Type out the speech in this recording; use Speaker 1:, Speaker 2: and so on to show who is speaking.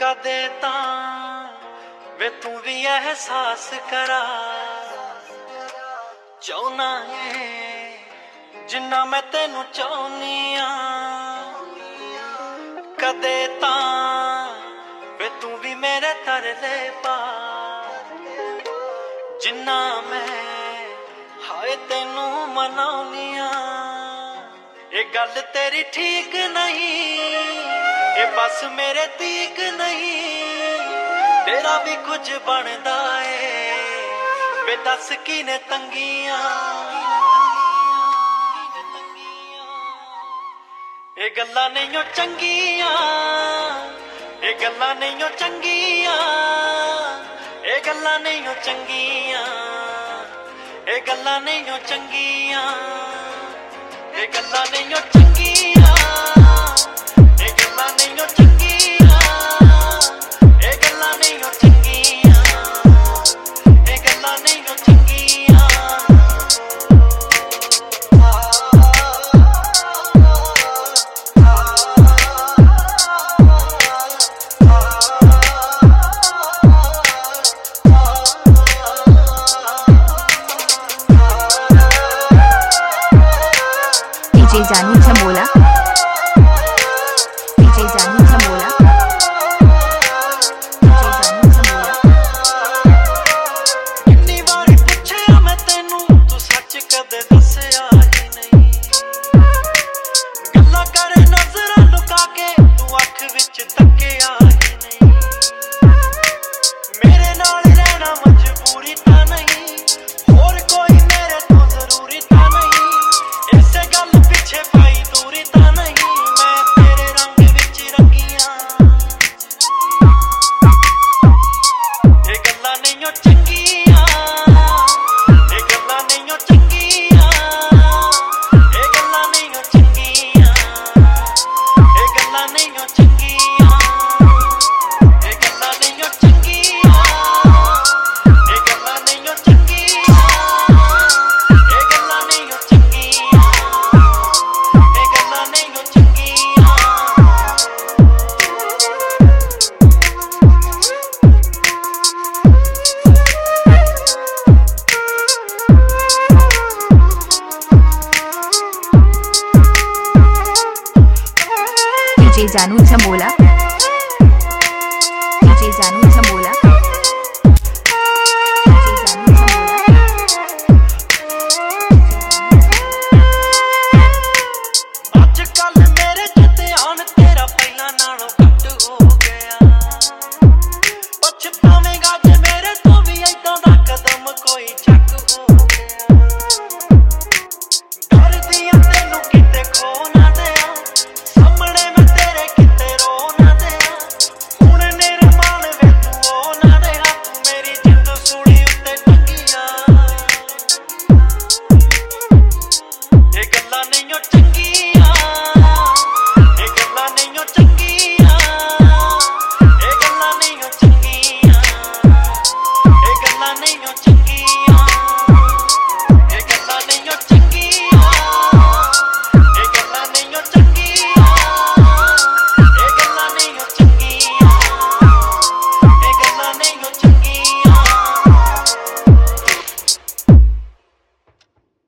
Speaker 1: कदे तां वे तू भी एहसास करा चाहना है जिन्ना मैं तेनू चाहनी आ। कदे तां वे तू भी मेरे तरले पा जिन्ना मैं हाय तेनू मनाउनी आ। ये गल तेरी ठीक नहीं, ये बस मेरे तीक नहीं, तेरा भी कुछ बनदा है वे दस की ने तंगियां। ये गल्लां नहीं चंगियां, ये गल्लां नहीं चंगियां, ये गल्लां नहीं चंगियां, ये गल्लां नहीं चंगियां, ये गल्लां नहीं चंगियां, ये गल्लां नहीं चंगियां, ये गल्लां नहीं चंगियां, ये गल्लां नहीं चंगियां।
Speaker 2: DJ Jani